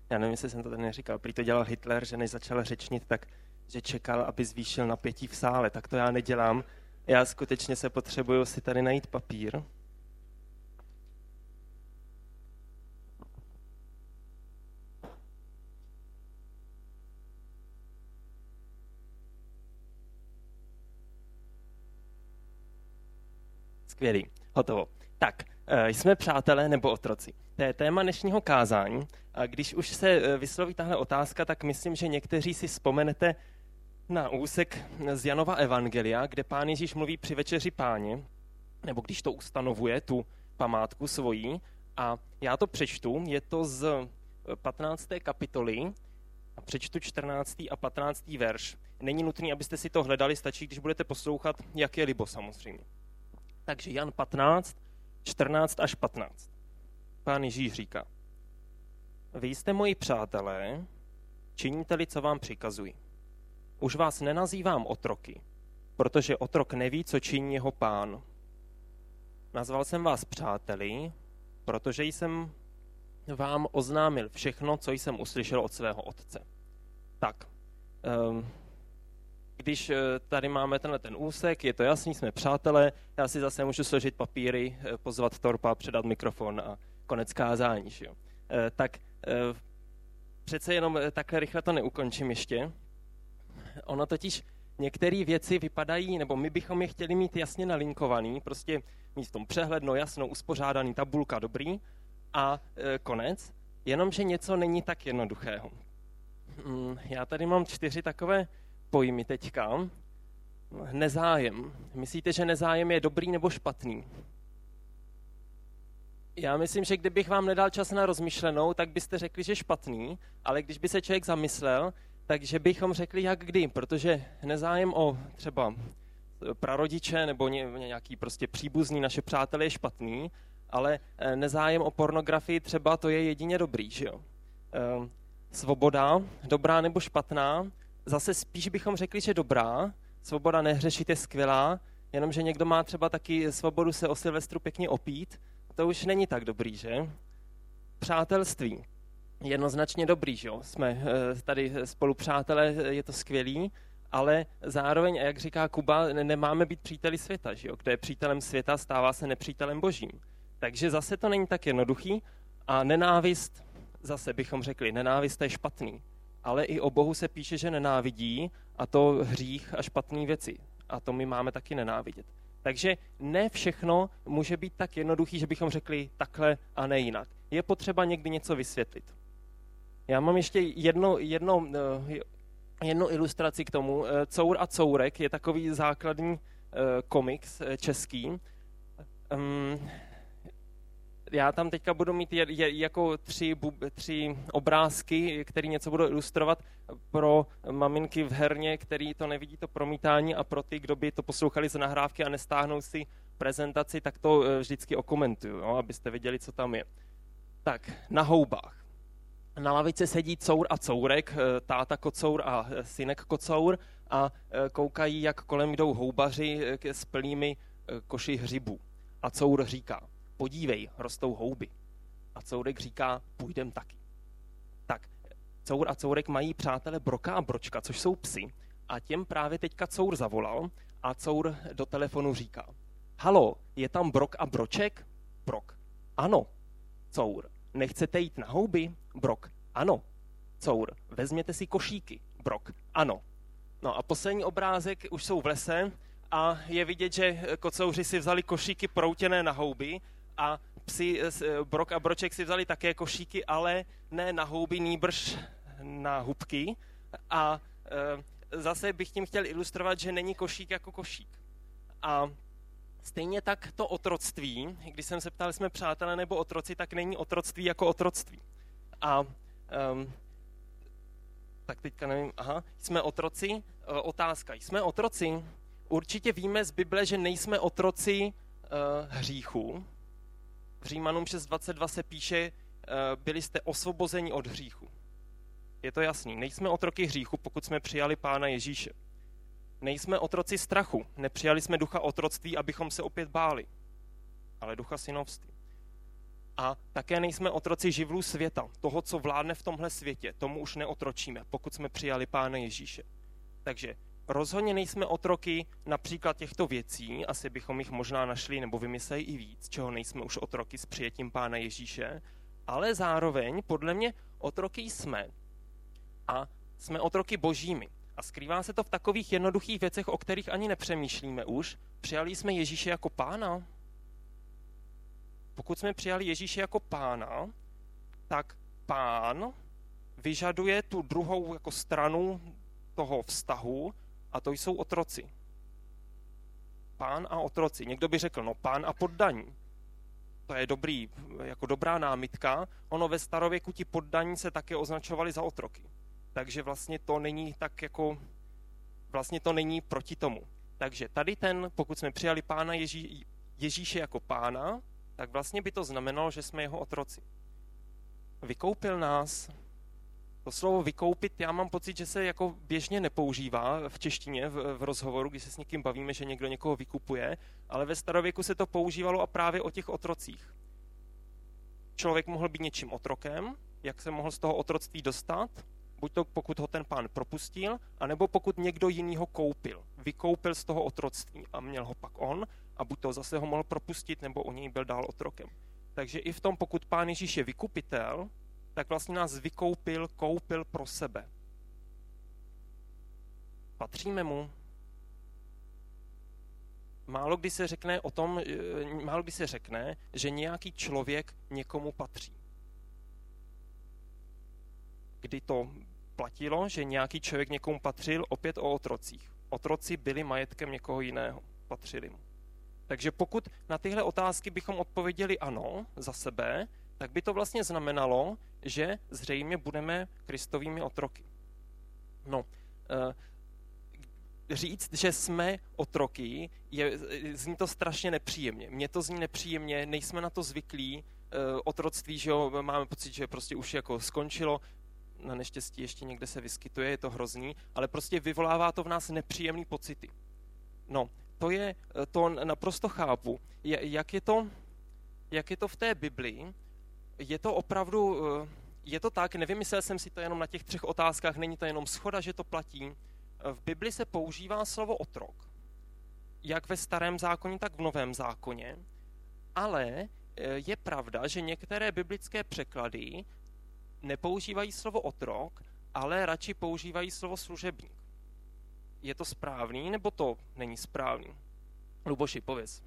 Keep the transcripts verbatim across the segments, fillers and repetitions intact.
já nevím, jestli jsem to tady neříkal, prý to dělal Hitler, že než začal řečnit, tak že čekal, aby zvýšil napětí v sále. Tak to já nedělám. Já skutečně se potřebuju si tady najít papír. Skvělý, hotovo. Tak, jsme přátelé nebo otroci? To je téma dnešního kázání. A když už se vysloví tahle otázka, tak myslím, že někteří si vzpomenete na úsek z Janova evangelia, kde Pán Ježíš mluví při večeři Páně, nebo když to ustanovuje, tu památku svojí. A já to přečtu, je to z patnácté kapitoly a přečtu čtrnáctý a patnáctý verš. Není nutný, abyste si to hledali, stačí, když budete poslouchat, jak je libo samozřejmě. Takže Jan patnáct, čtrnáct až patnáct. Pán Ježíš říká: Vy jste moji přátelé, činíte-li, co vám přikazuji. Už vás nenazývám otroky, protože otrok neví, co činí jeho pán. Nazval jsem vás přáteli, protože jsem vám oznámil všechno, co jsem uslyšel od svého otce. Tak, když tady máme tenhle ten úsek, je to jasný, jsme přátelé, já si zase můžu složit papíry, pozvat Torpa, předat mikrofon a konec kázání. Že jo? Tak přece jenom takhle rychle to neukončím ještě. Ono totiž některé věci vypadají, nebo my bychom je chtěli mít jasně nalinkovaný, prostě mít v tom přehledno, jasno, uspořádaný, tabulka, dobrý a e, konec, jenomže něco není tak jednoduchého. Mm, já tady mám čtyři takové pojmy teďka. Nezájem. Myslíte, že nezájem je dobrý nebo špatný? Já myslím, že kdybych vám nedal čas na rozmyšlenou, tak byste řekli, že špatný, ale když by se člověk zamyslel, takže bychom řekli jak kdy, protože nezájem o třeba prarodiče nebo nějaký prostě příbuzný naše přátelé je špatný, ale nezájem o pornografii třeba to je jedině dobrý, že jo. Svoboda, dobrá nebo špatná, zase spíš bychom řekli, že dobrá, svoboda nehřešit je skvělá, jenomže někdo má třeba taky svobodu se o Silvestru pěkně opít, to už není tak dobrý, že? Přátelství. Jednoznačně dobrý, že jo? Jsme tady spolu přátelé, je to skvělý, ale zároveň, jak říká Kuba, nemáme být příteli světa, že jo? Kdo je přítelem světa, stává se nepřítelem božím. Takže zase to není tak jednoduchý a nenávist, zase bychom řekli, nenávist je špatný, ale i o Bohu se píše, že nenávidí a to hřích a špatné věci a to my máme taky nenávidět. Takže ne všechno může být tak jednoduchý, že bychom řekli takhle a ne jinak. Je potřeba někdy něco vysvětlit. Já mám ještě jedno, jedno, jednu ilustraci k tomu. Cour a courek je takový základní komiks český. Já tam teďka budu mít je, je, jako tři, tři obrázky, které něco budou ilustrovat pro maminky v herně, který to nevidí, to promítání, a pro ty, kdo by to poslouchali z nahrávky a nestáhnou si prezentaci, tak to vždycky okomentuju, jo, abyste viděli, co tam je. Tak, na houbách. Na lavici sedí cour a courek, táta kocour a synek kocour a koukají, jak kolem jdou houbaři s plnými koši hřibů. A cour říká: podívej, rostou houby. A courek říká: půjdem taky. Tak, cour a courek mají přátele Broka a Bročka, což jsou psi. A těm právě teďka cour zavolal a cour do telefonu říká: halo, je tam Brok a Broček? Brok: ano. Cour: nechcete jít na houby? Brok: ano. Cour: vezměte si košíky? Brok: ano. No a poslední obrázek už jsou v lese a je vidět, že kocouři si vzali košíky proutěné na houby a psi Brok a Broček si vzali také košíky, ale ne na houby, nýbrž na hubky. A e, zase bych tím chtěl ilustrovat, že není košík jako košík. A stejně tak to otroctví, když jsem se ptal, jsme přátelé nebo otroci, tak není otroctví jako otroctví. A um, tak teďka nevím, aha, jsme otroci, e, otázka, jsme otroci? Určitě víme z Bible, že nejsme otroci e, hříchu. V Římanům šest dvacet dva se píše, byli jste osvobozeni od hříchu. Je to jasný. Nejsme otroky hříchu, pokud jsme přijali Pána Ježíše. Nejsme otroci strachu. Nepřijali jsme ducha otroctví, abychom se opět báli, ale ducha synovství. A také nejsme otroci živlů světa, toho, co vládne v tomhle světě. Tomu už neotročíme, pokud jsme přijali Pána Ježíše. Takže rozhodně nejsme otroky například těchto věcí, asi bychom jich možná našli nebo vymysleli i víc, čeho nejsme už otroky s přijetím Pána Ježíše, ale zároveň podle mě otroky jsme a jsme otroky božími. A skrývá se to v takových jednoduchých věcech, o kterých ani nepřemýšlíme už. Přijali jsme Ježíše jako Pána? Pokud jsme přijali Ježíše jako Pána, tak Pán vyžaduje tu druhou jako stranu toho vztahu a to jsou otroci. Pán a otroci. Někdo by řekl, no pán a poddaní. To je dobrý, jako dobrá námitka. Ono ve starověku ti poddaní se také označovali za otroky. Takže vlastně to není tak jako, vlastně to není proti tomu. Takže tady ten, pokud jsme přijali Pána Ježí, Ježíše jako Pána, tak vlastně by to znamenalo, že jsme jeho otroci. Vykoupil nás. To slovo vykoupit, já mám pocit, že se jako běžně nepoužívá v češtině, v, v rozhovoru, když se s někým bavíme, že někdo někoho vykupuje, ale ve starověku se to používalo a právě o těch otrocích. Člověk mohl být něčím otrokem, jak se mohl z toho otroctví dostat, buď to pokud ho ten pán propustil, anebo pokud někdo jiný ho koupil. Vykoupil z toho otroctví a měl ho pak on a buď to zase ho mohl propustit, nebo o něj byl dál otrokem. Takže i v tom, pokud Pán Ježíš je vykupitel, tak vlastně nás vykoupil, koupil pro sebe. Patříme mu. Málo kdy se řekne o tom, málo kdy se řekne, že nějaký člověk někomu patří. Kdy to platilo, že nějaký člověk někomu patřil, opět o otrocích. Otroci byli majetkem někoho jiného, patřili mu. Takže pokud na tyhle otázky bychom odpověděli ano za sebe, tak by to vlastně znamenalo, že zřejmě budeme Kristovými otroky. No, říct, že jsme otroky, je, zní to strašně nepříjemně. Mně to zní nepříjemně, nejsme na to zvyklí. Otroctví, že jo, máme pocit, že prostě už jako skončilo, na neštěstí ještě někde se vyskytuje, je to hrozný, ale prostě vyvolává to v nás nepříjemné pocity. No, to je, to naprosto chápu. Jak je to, jak je to v té Biblii? Je to opravdu, je to tak, nevymyslel jsem si to jenom na těch třech otázkách, není to jenom shoda, že to platí. V Bibli se používá slovo otrok, jak ve starém zákoně, tak v novém zákoně, ale je pravda, že některé biblické překlady nepoužívají slovo otrok, ale radši používají slovo služebník. Je to správný, nebo to není správný? Luboši, pověz.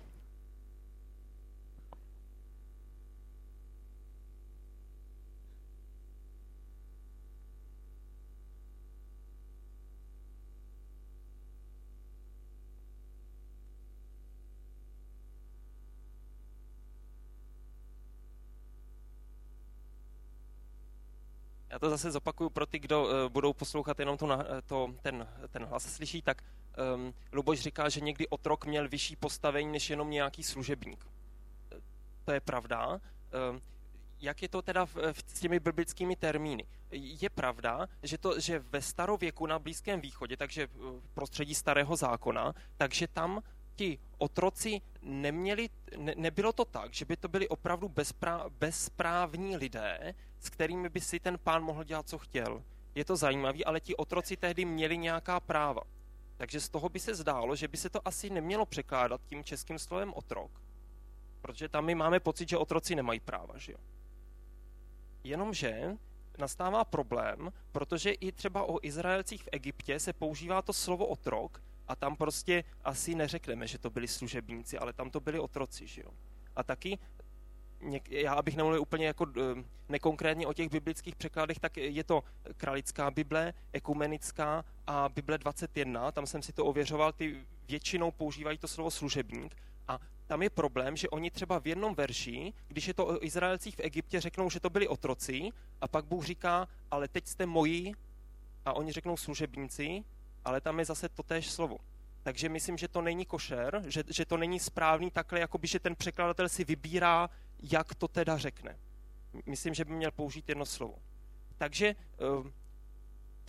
Já to zase zopakuju pro ty, kdo uh, budou poslouchat jenom to, to, ten, ten hlas slyší, tak um, Luboš říká, že někdy otrok měl vyšší postavení než jenom nějaký služebník. To je pravda. Um, jak je to teda v, v, s těmi biblickými termíny? Je pravda, že, to, že ve starověku na Blízkém východě, takže v prostředí starého zákona, takže tam ti otroci neměli, ne, nebylo to tak, že by to byli opravdu bezprá, bezprávní lidé, s kterými by si ten pán mohl dělat, co chtěl. Je to zajímavé, ale ti otroci tehdy měli nějaká práva. Takže z toho by se zdálo, že by se to asi nemělo překládat tím českým slovem otrok, protože tam my máme pocit, že otroci nemají práva, že jo. Jenomže nastává problém, protože i třeba o Izraelcích v Egyptě se používá to slovo otrok, a tam prostě asi neřekneme, že to byli služebníci, ale tam to byli otroci, že jo. A taky, já abych nemluvil úplně jako nekonkrétně o těch biblických překladech, tak je to kralická Bible, ekumenická a Bible dvacet jedna, tam jsem si to ověřoval, ty většinou používají to slovo služebník a tam je problém, že oni třeba v jednom verši, když je to o Izraelcích v Egyptě, řeknou, že to byli otroci a pak Bůh říká, ale teď jste moji a oni řeknou služebníci, ale tam je zase totéž slovo. Takže myslím, že to není košer, že, že to není správný takhle, jakoby, že ten překladatel si vybírá, jak to teda řekne. Myslím, že by měl použít jedno slovo. Takže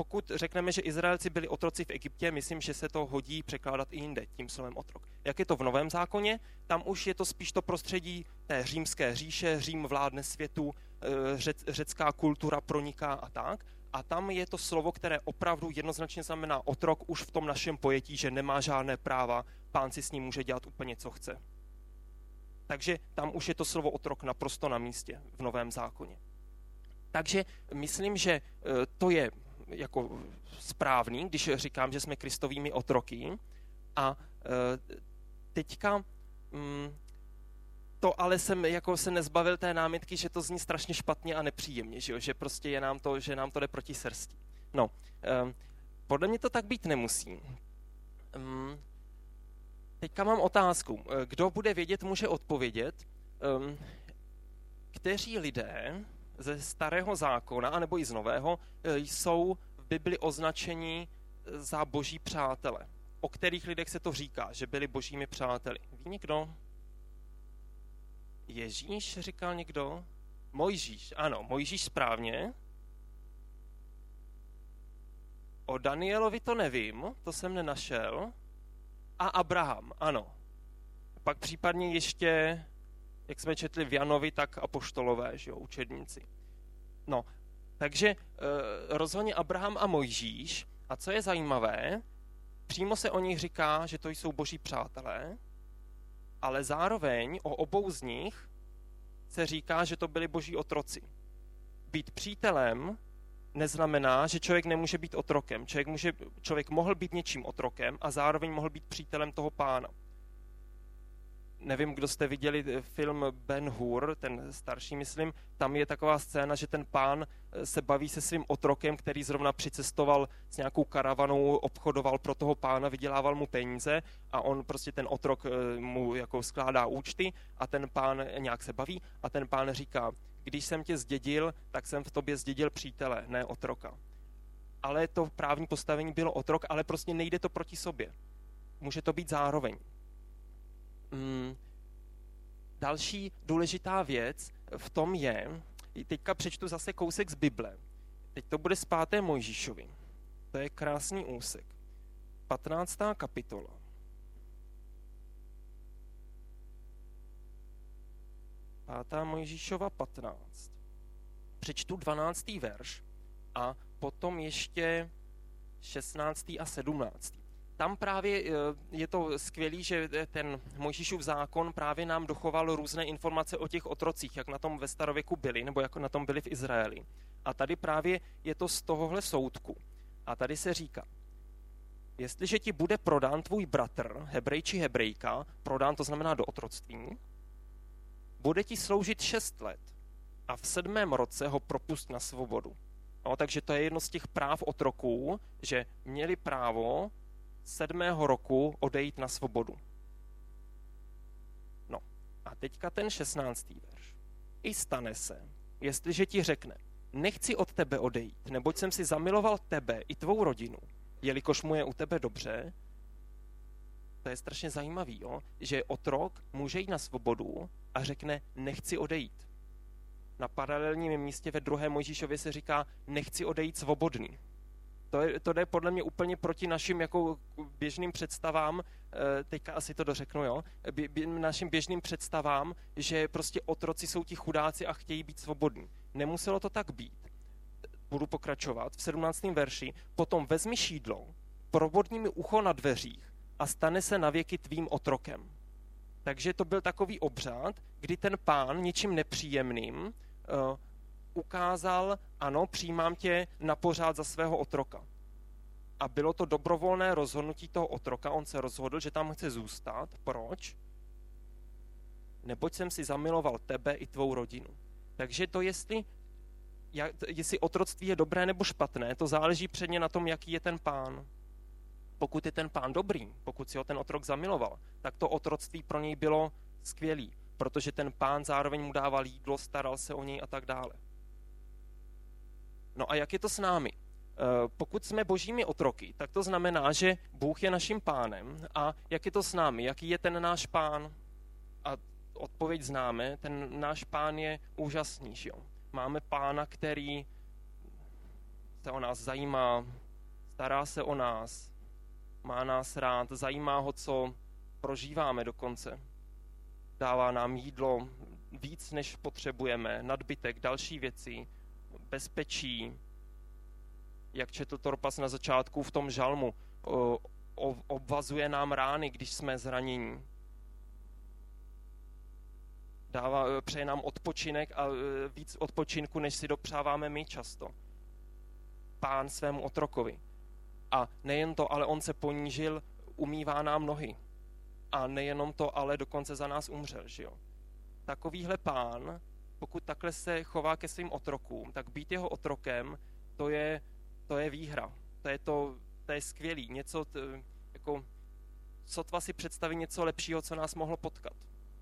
pokud řekneme, že Izraelci byli otroci v Egyptě, myslím, že se to hodí překládat i jinde tím slovem otrok. Jak je to v Novém zákoně? Tam už je to spíš to prostředí té římské říše, Řím vládne světu, řec, řecká kultura proniká a tak. A tam je to slovo, které opravdu jednoznačně znamená otrok už v tom našem pojetí, že nemá žádné práva, pán si s ním může dělat úplně, co chce. Takže tam už je to slovo otrok naprosto na místě v Novém zákoně. Takže myslím, že to je jako správný, když říkám, že jsme Kristovými otroky. A teďka to ale jsem jako se nezbavil té námitky, že to zní strašně špatně a nepříjemně, že, jo? Že prostě je nám to, že nám to jde proti srsti. No, podle mě to tak být nemusí. Teďka mám otázku. Kdo bude vědět, může odpovědět. Kteří lidé ze starého zákona, anebo i z nového, jsou v Bibli označeni za boží přátele? O kterých lidech se to říká, že byli božími přáteli? Ví někdo? Ježíš, říkal někdo? Mojžíš, ano, Mojžíš správně. O Danielovi to nevím, to jsem nenašel. A Abraham, ano. Pak případně ještě, jak jsme četli v Janovi, tak apoštolové, že jo, učedníci. No, takže e, rozhodně Abraham a Mojžíš. A co je zajímavé, přímo se o nich říká, že to jsou boží přátelé, ale zároveň o obou z nich se říká, že to byli boží otroci. Být přítelem neznamená, že člověk nemůže být otrokem. Člověk, může, člověk mohl být něčím otrokem a zároveň mohl být přítelem toho pána. Nevím, kdo jste viděli film Ben-Hur, ten starší, myslím, tam je taková scéna, že ten pán se baví se svým otrokem, který zrovna přicestoval s nějakou karavanou, obchodoval pro toho pána, vydělával mu peníze a on prostě ten otrok mu jako skládá účty a ten pán nějak se baví a ten pán říká, když jsem tě zdědil, tak jsem v tobě zdědil přítele, ne otroka. Ale to právní postavení bylo otrok, ale prostě nejde to proti sobě. Může to být zároveň. Hmm. Další důležitá věc v tom je, teďka přečtu zase kousek z Bible. Teď to bude z páté Mojžíšovi. To je krásný úsek. patnáctá kapitola. Pátá Mojžíšova patnáct. Přečtu dvanáctý verš a potom ještě šestnáctý a sedmnáctý. Tam právě je to skvělý, že ten Mojžíšův zákon právě nám dochoval různé informace o těch otrocích, jak na tom ve starověku byli, nebo jak na tom byli v Izraeli. A tady právě je to z tohohle soudku. A tady se říká, jestliže ti bude prodán tvůj bratr, Hebrej či Hebrejka, prodán to znamená do otroctví, bude ti sloužit šest let a v sedmém roce ho propust na svobodu. No, takže to je jedno z těch práv otroků, že měli právo sedmého roku odejít na svobodu. No a teďka ten šestnáctý verš. I stane se, jestliže ti řekne, nechci od tebe odejít, neboť jsem si zamiloval tebe i tvou rodinu, jelikož mu je u tebe dobře. To je strašně zajímavý, jo? Že otrok může jít na svobodu a řekne, nechci odejít. Na paralelním místě ve druhé Mojžíšově se říká, nechci odejít svobodný. To, je, to jde podle mě úplně proti našim jako běžným představám, teďka asi to dořeknu, jo, bě, bě, našim běžným představám, že prostě otroci jsou ti chudáci a chtějí být svobodní. Nemuselo to tak být. Budu pokračovat v sedmnáctém verši. Potom vezmi šídlo, probodni mi ucho na dveřích a stane se navěky tvým otrokem. Takže to byl takový obřad, kdy ten pán něčím nepříjemným uh, ukázal, ano, přijímám tě na pořád za svého otroka. A bylo to dobrovolné rozhodnutí toho otroka, on se rozhodl, že tam chce zůstat. Proč? Neboť jsem si zamiloval tebe i tvou rodinu. Takže to, jestli, jestli otroctví je dobré nebo špatné, to záleží předně na tom, jaký je ten pán. Pokud je ten pán dobrý, pokud si ho ten otrok zamiloval, tak to otroctví pro něj bylo skvělý, protože ten pán zároveň mu dával jídlo, staral se o něj a tak dále. No a jak je to s námi? Pokud jsme božími otroky, tak to znamená, že Bůh je naším pánem. A jak je to s námi? Jaký je ten náš pán? A odpověď známe, ten náš pán je úžasný, že jo? Máme pána, který se o nás zajímá, stará se o nás, má nás rád, zajímá ho, co prožíváme dokonce. Dává nám jídlo víc, než potřebujeme, nadbytek, další věci, bezpečí. Jak četl Torpas na začátku v tom žalmu, o, o, obvazuje nám rány, když jsme zranění. Dává, přeje nám odpočinek a víc odpočinku, než si dopřáváme my často. Pán svému otrokovi. A nejen to, ale on se ponížil, umývá nám nohy. A nejenom to, ale dokonce za nás umřel, že jo. Takovýhle pán, pokud takhle se chová ke svým otrokům, tak být jeho otrokem, to je, to je výhra. To je, to, to je skvělý. Něco, t, jako, sotva si představí něco lepšího, co nás mohlo potkat.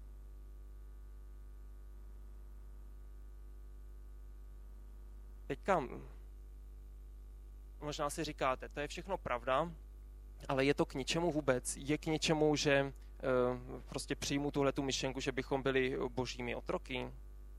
Teďka, možná si říkáte, to je všechno pravda, ale je to k ničemu vůbec? Je k něčemu, že e, prostě přijmu tuhletu myšlenku, že bychom byli božími otroky?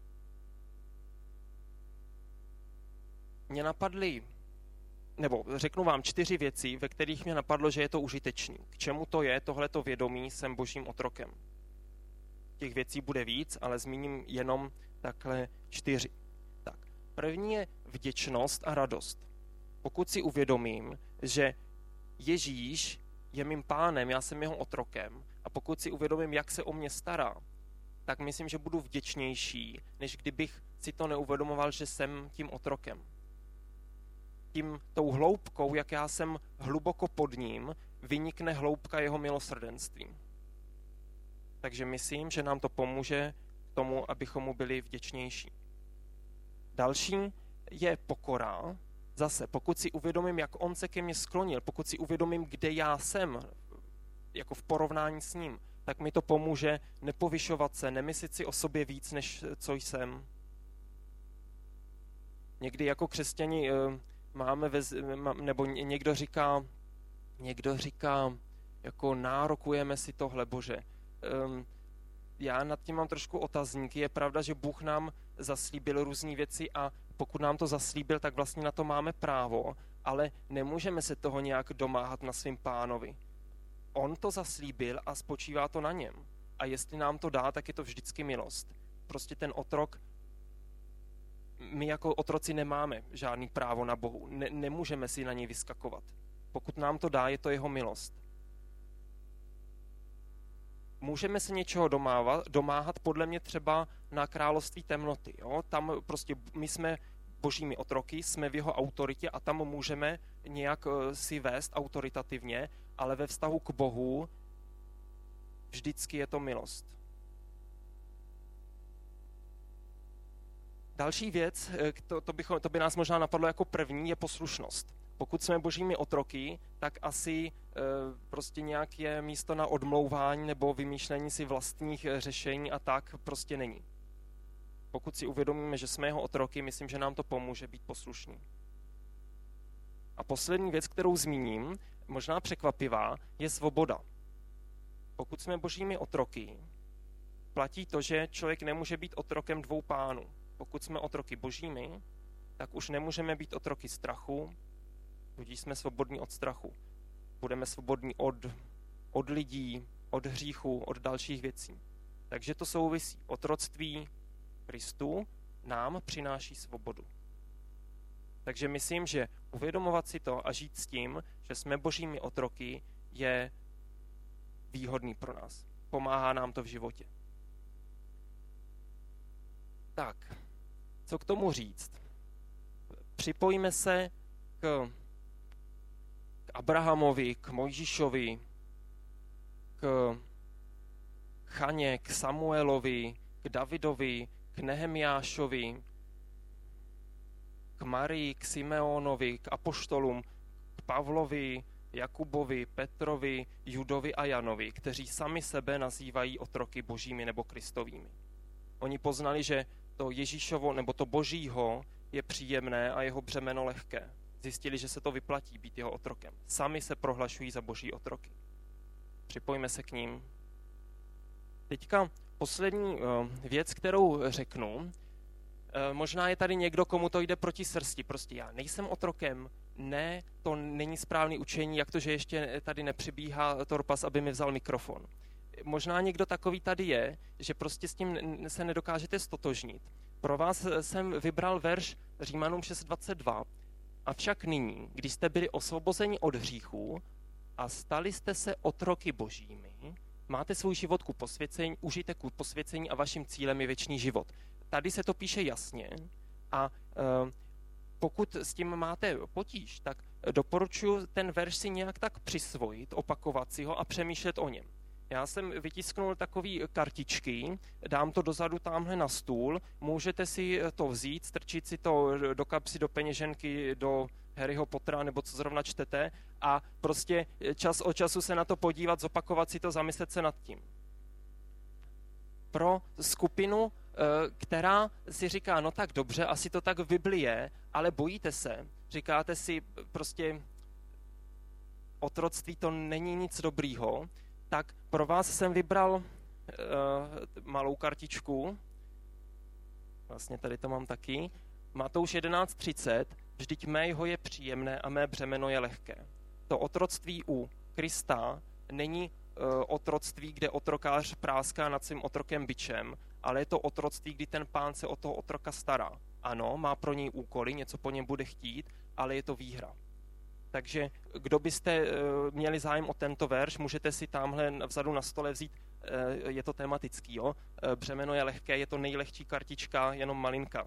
Mě napadly, nebo řeknu vám čtyři věci, ve kterých mě napadlo, že je to užitečný. K čemu to je, tohleto vědomí, jsem božím otrokem. Těch věcí bude víc, ale zmíním jenom takhle čtyři. Tak, první je vděčnost a radost. Pokud si uvědomím, že Ježíš je mým pánem, já jsem jeho otrokem, a pokud si uvědomím, jak se o mě stará, tak myslím, že budu vděčnější, než kdybych si to neuvědomoval, že jsem tím otrokem. Tím tou hloubkou, jak já jsem hluboko pod ním, vynikne hloubka jeho milosrdenství. Takže myslím, že nám to pomůže k tomu, abychom mu byli vděčnější. Další je pokora. Zase, pokud si uvědomím, jak on se ke mně sklonil, pokud si uvědomím, kde já jsem, jako v porovnání s ním, tak mi to pomůže nepovyšovat se, nemyslet si o sobě víc, než co jsem. Někdy jako křesťani máme, vez, nebo někdo říká, někdo říká, jako nárokujeme si tohle, Bože. Já nad tím mám trošku otazníky. Je pravda, že Bůh nám zaslíbil různé věci a pokud nám to zaslíbil, tak vlastně na to máme právo, ale nemůžeme se toho nějak domáhat na svým pánovi. On to zaslíbil a spočívá to na něm. A jestli nám to dá, tak je to vždycky milost. Prostě ten otrok, my jako otroci nemáme žádný právo na Bohu. Ne, nemůžeme si na něj vyskakovat. Pokud nám to dá, je to jeho milost. Můžeme se něčeho domávat, domáhat podle mě třeba na království temnoty. Jo? Tam prostě my jsme božími otroky, jsme v jeho autoritě a tam můžeme nějak si vést autoritativně, ale ve vztahu k Bohu vždycky je to milost. Další věc, to, to, bychom, to by nás možná napadlo jako první, je poslušnost. Pokud jsme božími otroky, tak asi e, prostě nějaké místo na odmlouvání nebo vymýšlení si vlastních řešení a tak prostě není. Pokud si uvědomíme, že jsme jeho otroky, myslím, že nám to pomůže být poslušní. A poslední věc, kterou zmíním, možná překvapivá, je svoboda. Pokud jsme božími otroky, platí to, že člověk nemůže být otrokem dvou pánů. Pokud jsme otroky božími, tak už nemůžeme být otroky strachu, tudíž jsme svobodní od strachu. Budeme svobodní od, od lidí, od hříchu, od dalších věcí. Takže to souvisí. Otroctví Kristu nám přináší svobodu. Takže myslím, že uvědomovat si to a žít s tím, že jsme božími otroky, je výhodný pro nás. Pomáhá nám to v životě. Tak, co k tomu říct? Připojíme se k, k Abrahamovi, k Mojžíšovi, k Chaně, k Samuelovi, k Davidovi, k Nehemiášovi, k Marii, k Simeonovi, k apoštolům, k Pavlovi, Jakubovi, Petrovi, Judovi a Janovi, kteří sami sebe nazývají otroky božími nebo kristovými. Oni poznali, že to Ježíšovo nebo to božího je příjemné a jeho břemeno lehké. Zjistili, že se to vyplatí být jeho otrokem. Sami se prohlašují za boží otroky. Připojme se k ním. Teďka poslední věc, kterou řeknu, Možná je tady někdo, komu to jde proti srsti. Prostě já nejsem otrokem, ne, to není správný učení, jak to, že ještě tady nepřibíhá Torpas, aby mi vzal mikrofon. Možná někdo takový tady je, že prostě s tím se nedokážete stotožnit. Pro vás jsem vybral verš Římanům šest dvacet dva. Avšak nyní, když jste byli osvobozeni od hříchů a stali jste se otroky božími, máte svůj život ku posvěcení, užijte ku posvěcení a vaším cílem je věčný život. Tady se to píše jasně a e, pokud s tím máte potíž, tak doporučuji ten verš si nějak tak přisvojit, opakovat si ho a přemýšlet o něm. Já jsem vytisknul takový kartičky, dám to dozadu tamhle na stůl, můžete si to vzít, strčit si to do kapsy, do peněženky, do Harryho Pottera, nebo co zrovna čtete, a prostě čas od času se na to podívat, zopakovat si to, zamyslet se nad tím. Pro skupinu, která si říká, no tak dobře, asi to tak v Bibli je, ale bojíte se, říkáte si prostě otroctví to není nic dobrýho, tak pro vás jsem vybral uh, malou kartičku, vlastně tady to mám taky, Matouš jedenáct třicet, vždyť mého je příjemné a mé břemeno je lehké. To otroctví u Krista není uh, otroctví, kde otrokář práská nad svým otrokem bičem, ale je to otroctví, kdy ten pán se o toho otroka stará. Ano, má pro něj úkoly, něco po něm bude chtít, ale je to výhra. Takže kdo byste měli zájem o tento verš, můžete si tamhle vzadu na stole vzít, je to tematický, jo? Břemeno je lehké, je to nejlehčí kartička, jenom malinka.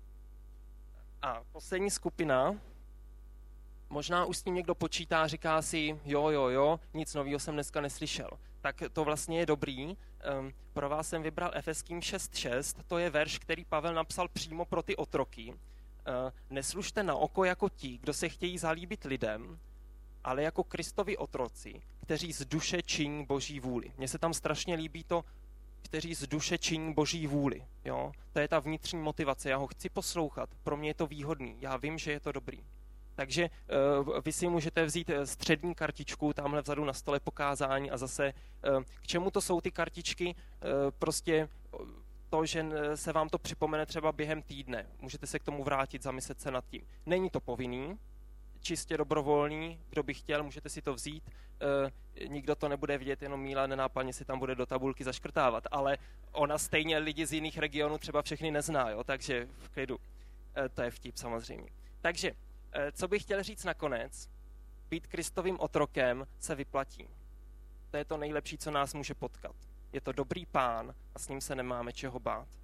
A poslední skupina, možná už s tím někdo počítá, říká si, jo, jo, jo, nic nového jsem dneska neslyšel. Tak to vlastně je dobrý. Pro vás jsem vybral Efeským šest šest, to je verš, který Pavel napsal přímo pro ty otroky. Neslužte na oko jako ti, kdo se chtějí zalíbit lidem, ale jako Kristovi otroci, kteří z duše činí Boží vůli. Mně se tam strašně líbí to, kteří z duše činí Boží vůli. Jo? To je ta vnitřní motivace. Já ho chci poslouchat, pro mě je to výhodný, já vím, že je to dobrý. Takže uh, vy si můžete vzít střední kartičku, tamhle vzadu na stole pokázání a zase, uh, k čemu to jsou ty kartičky, uh, prostě to, že se vám to připomene třeba během týdne. Můžete se k tomu vrátit, zamyslet se nad tím. Není to povinný, čistě dobrovolný, kdo by chtěl, můžete si to vzít, e, nikdo to nebude vidět, jenom Míla nenápadně si tam bude do tabulky zaškrtávat, ale ona stejně lidi z jiných regionů třeba všechny nezná, jo? Takže v klidu. E, to je vtip samozřejmě. Takže, e, co bych chtěl říct nakonec, být Kristovým otrokem se vyplatí. To je to nejlepší, co nás může potkat. Je to dobrý pán a s ním se nemáme čeho bát.